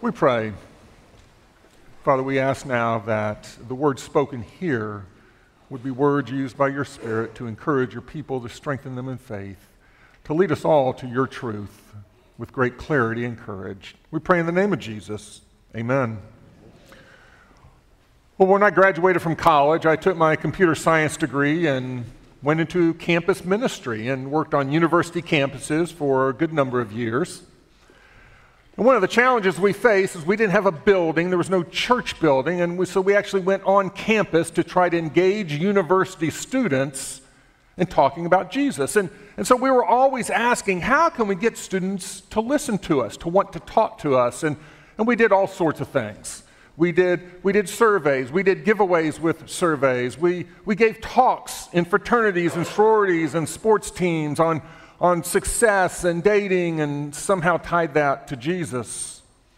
We pray. Father, we ask now that the words spoken here would be words used by your Spirit to encourage your people, to strengthen them in faith, to lead us all to your truth with great clarity and courage. We pray in the name of Jesus. Amen. Well, when I graduated from college, I took my computer science degree and went into campus ministry and worked on university campuses for a good number of years. And one of the challenges we faced is we didn't have a building, there was no church building, and so we actually went on campus to try to engage university students in talking about Jesus. And so we were always asking, how can we get students to listen to us, to want to talk to us? And we did all sorts of things. We did surveys, we did giveaways with surveys, we gave talks in fraternities and sororities and sports teams on success and dating, and somehow tied that to Jesus.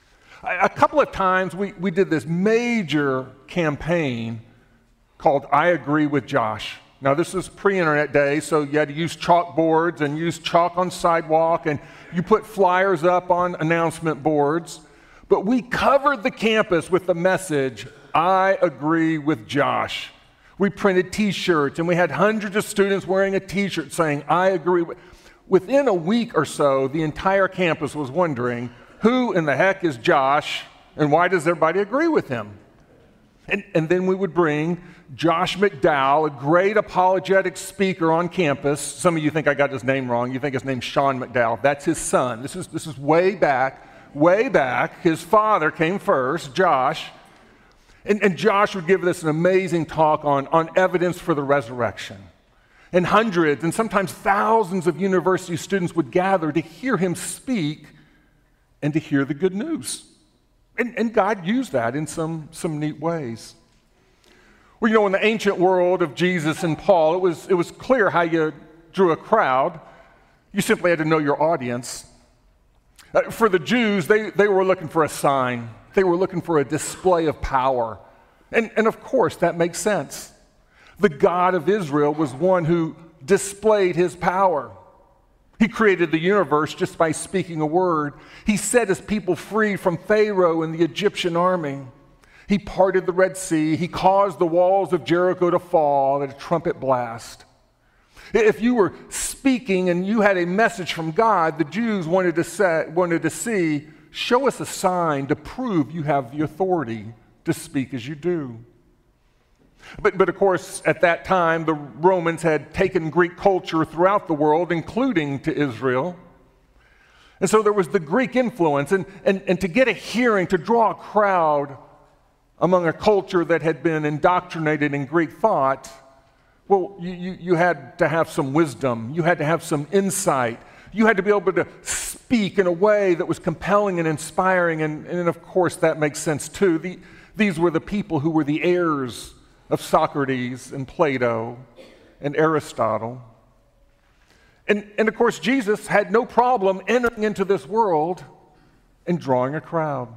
A couple of times we did this major campaign called I Agree with Josh. Now this is pre-internet days, so you had to use chalkboards and use chalk on sidewalk, and you put flyers up on announcement boards. But we covered the campus with the message, I agree with Josh. We printed t-shirts, and we had hundreds of students wearing a t-shirt saying, I agree with... Within a week or so, the entire campus was wondering, who in the heck is Josh, and why does everybody agree with him? And then we would bring Josh McDowell, a great apologetic speaker on campus. Some of you think I got his name wrong. You think his name's Sean McDowell. That's his son. This is way back. His father came first, Josh. And Josh would give us an amazing talk on evidence for the resurrection. And hundreds and sometimes thousands of university students would gather to hear him speak and to hear the good news. And God used that in some neat ways. Well, you know, in the ancient world of Jesus and Paul, it was clear how you drew a crowd. You simply had to know your audience. For the Jews, they were looking for a sign. They were looking for a display of power. And of course, that makes sense. The God of Israel was one who displayed his power. He created the universe just by speaking a word. He set his people free from Pharaoh and the Egyptian army. He parted the Red Sea. He caused the walls of Jericho to fall at a trumpet blast. If you were speaking and you had a message from God, the Jews wanted to see, show us a sign to prove you have the authority to speak as you do. But of course, at that time, the Romans had taken Greek culture throughout the world, including to Israel. And so there was the Greek influence. And to get a hearing, to draw a crowd among a culture that had been indoctrinated in Greek thought, well, you had to have some wisdom. You had to have some insight. You had to be able to speak in a way that was compelling and inspiring. And of course, that makes sense too. These were the people who were the heirs of Socrates and Plato and Aristotle. And of course, Jesus had no problem entering into this world and drawing a crowd.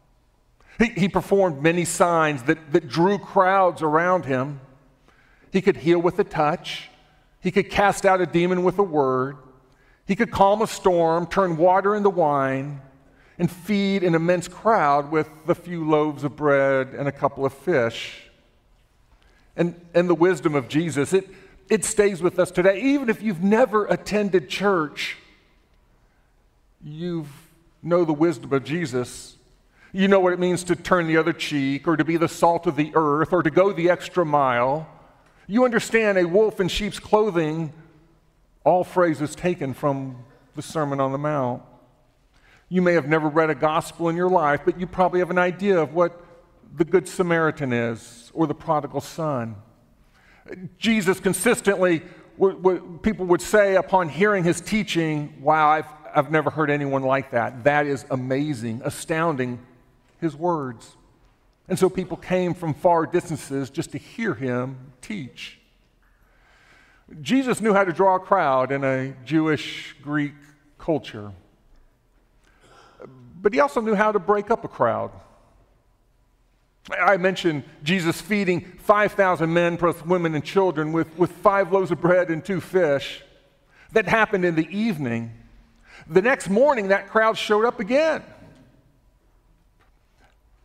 He performed many signs that drew crowds around him. He could heal with a touch. He could cast out a demon with a word. He could calm a storm, turn water into wine, and feed an immense crowd with the few loaves of bread and a couple of fish. And the wisdom of Jesus, it stays with us today. Even if you've never attended church, you know the wisdom of Jesus. You know what it means to turn the other cheek, or to be the salt of the earth, or to go the extra mile. You understand a wolf in sheep's clothing, all phrases taken from the Sermon on the Mount. You may have never read a gospel in your life, but you probably have an idea of what the Good Samaritan is, or the prodigal son. Jesus consistently, people would say upon hearing his teaching, wow, I've never heard anyone like that. That is amazing, astounding, his words. And so people came from far distances just to hear him teach. Jesus knew how to draw a crowd in a Jewish Greek culture. But he also knew how to break up a crowd. I mentioned Jesus feeding 5,000 men plus women and children with 5 loaves of bread and 2 fish. That happened in the evening. The next morning, that crowd showed up again.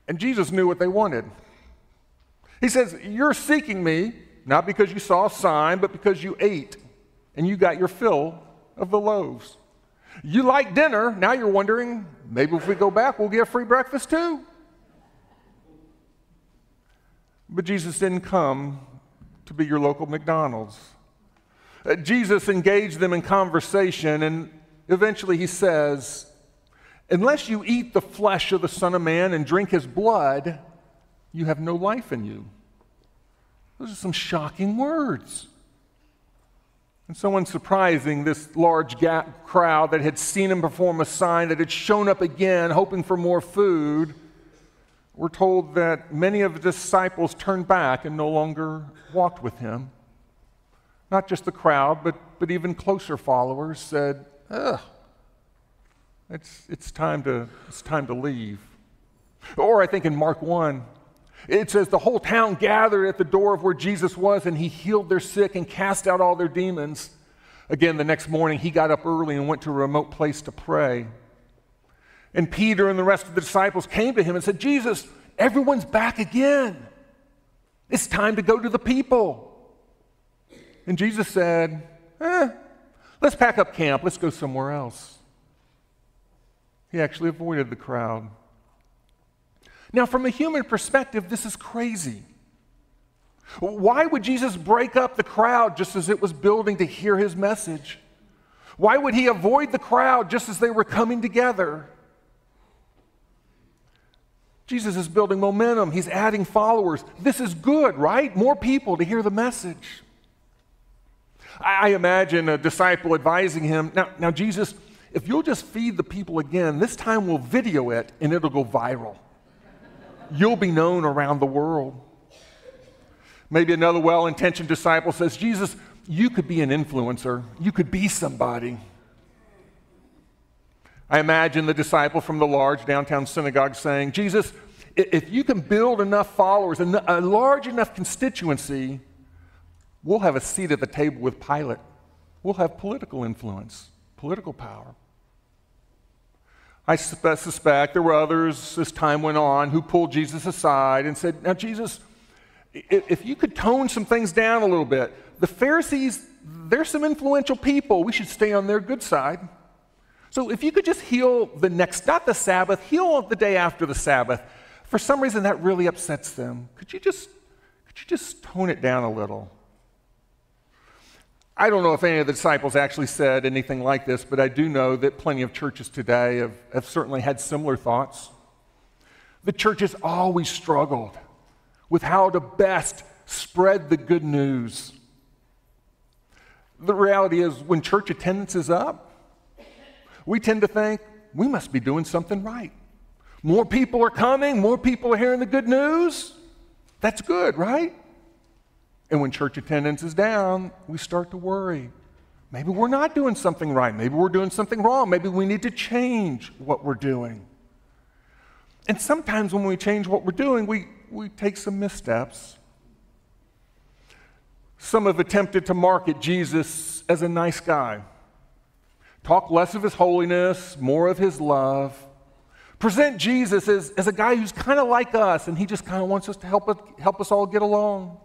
And Jesus knew what they wanted. He says, you're seeking me, not because you saw a sign, but because you ate and you got your fill of the loaves. You like dinner, now you're wondering, maybe if we go back, we'll get a free breakfast too. But Jesus didn't come to be your local McDonald's. Jesus engaged them in conversation, and eventually he says, unless you eat the flesh of the Son of Man and drink his blood, you have no life in you. Those are some shocking words. And so unsurprising, this large crowd that had seen him perform a sign, that had shown up again, hoping for more food, we're told that many of the disciples turned back and no longer walked with him. Not just the crowd, but even closer followers said, ugh, it's time to leave. Or I think in Mark 1, it says the whole town gathered at the door of where Jesus was, and he healed their sick and cast out all their demons. Again, the next morning, he got up early and went to a remote place to pray. And Peter and the rest of the disciples came to him and said, Jesus, everyone's back again. It's time to go to the people. And Jesus said, let's pack up camp. Let's go somewhere else. He actually avoided the crowd. Now, from a human perspective, this is crazy. Why would Jesus break up the crowd just as it was building to hear his message? Why would he avoid the crowd just as they were coming together? Jesus is building momentum. He's adding followers. This is good, right? More people to hear the message. I imagine a disciple advising him, now Jesus, if you'll just feed the people again, this time we'll video it and it'll go viral. You'll be known around the world. Maybe another well-intentioned disciple says, Jesus, you could be an influencer. You could be somebody. I imagine the disciple from the large downtown synagogue saying, Jesus, if you can build enough followers and a large enough constituency, we'll have a seat at the table with Pilate. We'll have political influence, political power. I suspect there were others as time went on who pulled Jesus aside and said, now Jesus, if you could tone some things down a little bit, the Pharisees, they're some influential people. We should stay on their good side. So if you could just heal the next, not the Sabbath, heal the day after the Sabbath. For some reason that really upsets them. Could you just tone it down a little? I don't know if any of the disciples actually said anything like this, but I do know that plenty of churches today have certainly had similar thoughts. The church has always struggled with how to best spread the good news. The reality is, when church attendance is up, we tend to think we must be doing something right. More people are coming, more people are hearing the good news. That's good, right? And when church attendance is down, we start to worry. Maybe we're not doing something right. Maybe we're doing something wrong. Maybe we need to change what we're doing. And sometimes when we change what we're doing, we take some missteps. Some have attempted to market Jesus as a nice guy. Talk less of his holiness, more of his love. Present Jesus as a guy who's kind of like us, and he just kind of wants us to help us all get along.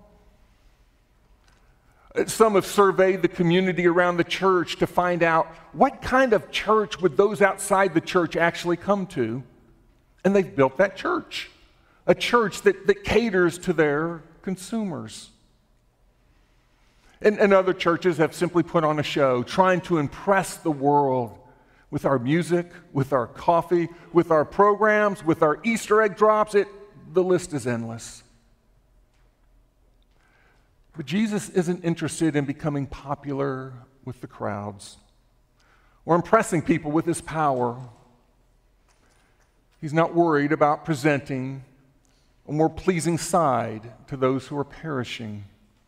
Some have surveyed the community around the church to find out what kind of church would those outside the church actually come to. And they've built that church, a church that caters to their consumers. And other churches have simply put on a show, trying to impress the world with our music, with our coffee, with our programs, with our Easter egg drops. The list is endless. But Jesus isn't interested in becoming popular with the crowds or impressing people with his power. He's not worried about presenting a more pleasing side to those who are perishing.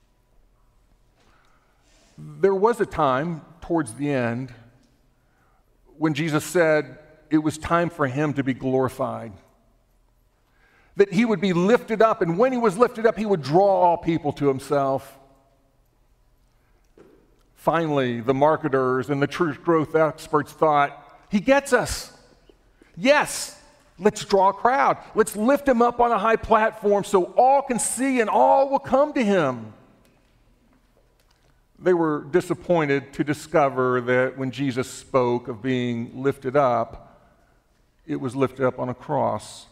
There was a time towards the end when Jesus said it was time for him to be glorified, that he would be lifted up, and when he was lifted up, he would draw all people to himself. Finally, the marketers and the church growth experts thought, he gets us. Yes, Let's draw a crowd. Let's lift him up on a high platform so all can see and all will come to him. They were disappointed to discover that when Jesus spoke of being lifted up, it was lifted up on a cross.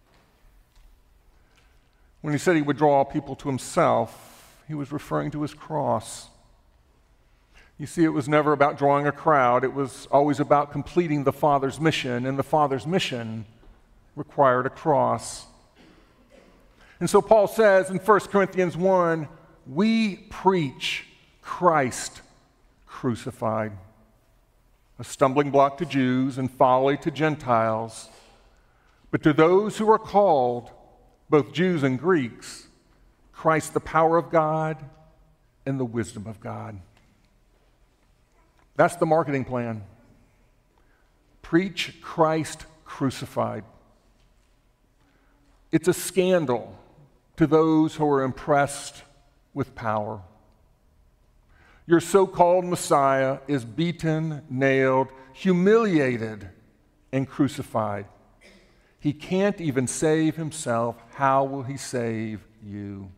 When he said he would draw people to himself, he was referring to his cross. You see, it was never about drawing a crowd. It was always about completing the Father's mission, and the Father's mission required a cross. And so Paul says in 1 Corinthians 1, we preach Christ crucified, a stumbling block to Jews and folly to Gentiles. But to those who are called, both Jews and Greeks, Christ the power of God and the wisdom of God. That's the marketing plan. Preach Christ crucified. It's a scandal to those who are impressed with power. Your so-called Messiah is beaten, nailed, humiliated, and crucified. He can't even save himself. How will he save you?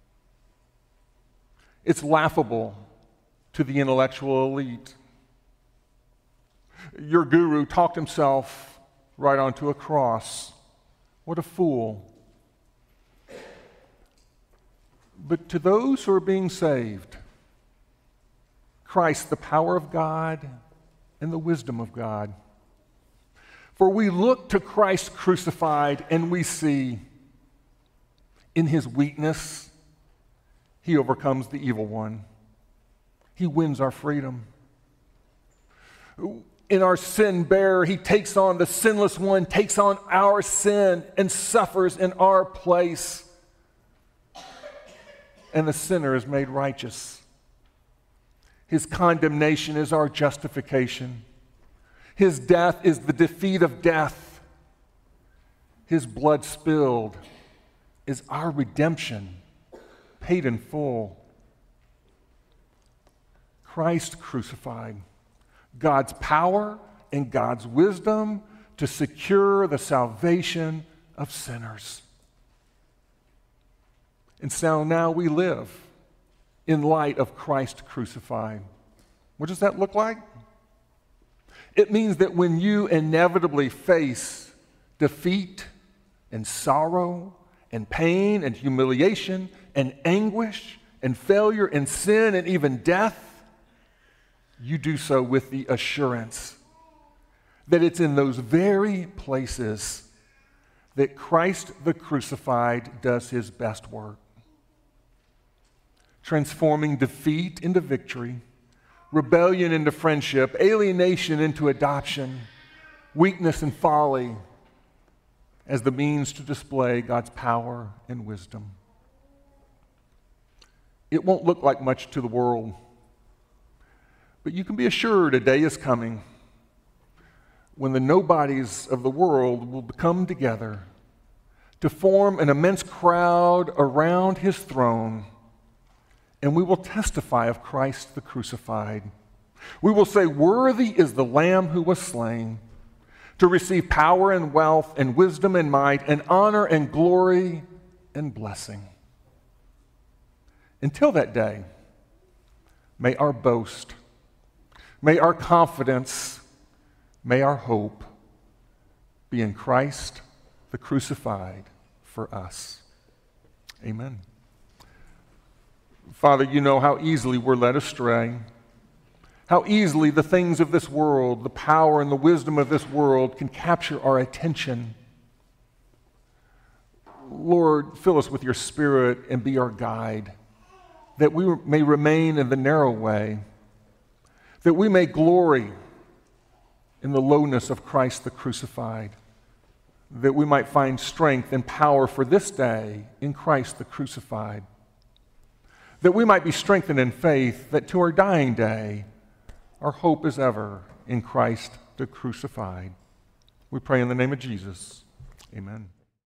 It's laughable to the intellectual elite. Your guru talked himself right onto a cross. What a fool. But to those who are being saved, Christ, the power of God and the wisdom of God. For we look to Christ crucified and we see in his weakness, he overcomes the evil one. He wins our freedom. In our sin bearer, he takes on the sinless one, takes on our sin and suffers in our place. And the sinner is made righteous. His condemnation is our justification. His death is the defeat of death. His blood spilled is our redemption, paid in full. Christ crucified, God's power and God's wisdom to secure the salvation of sinners. And so now we live in light of Christ crucified. What does that look like? It means that when you inevitably face defeat and sorrow and pain and humiliation and anguish and failure and sin and even death, you do so with the assurance that it's in those very places that Christ the crucified does his best work, transforming defeat into victory, rebellion into friendship, alienation into adoption, weakness and folly as the means to display God's power and wisdom. It won't look like much to the world, but you can be assured a day is coming when the nobodies of the world will come together to form an immense crowd around his throne, and we will testify of Christ the crucified. We will say, "Worthy is the Lamb who was slain to receive power and wealth and wisdom and might and honor and glory and blessing." Until that day, may our boast, may our confidence, may our hope be in Christ the crucified for us. Amen. Father, you know how easily we're led astray, how easily the things of this world, the power and the wisdom of this world can capture our attention. Lord, fill us with your Spirit and be our guide, that we may remain in the narrow way, that we may glory in the lowness of Christ the crucified, that we might find strength and power for this day in Christ the crucified, that we might be strengthened in faith, that to our dying day, our hope is ever in Christ the crucified. We pray in the name of Jesus. Amen.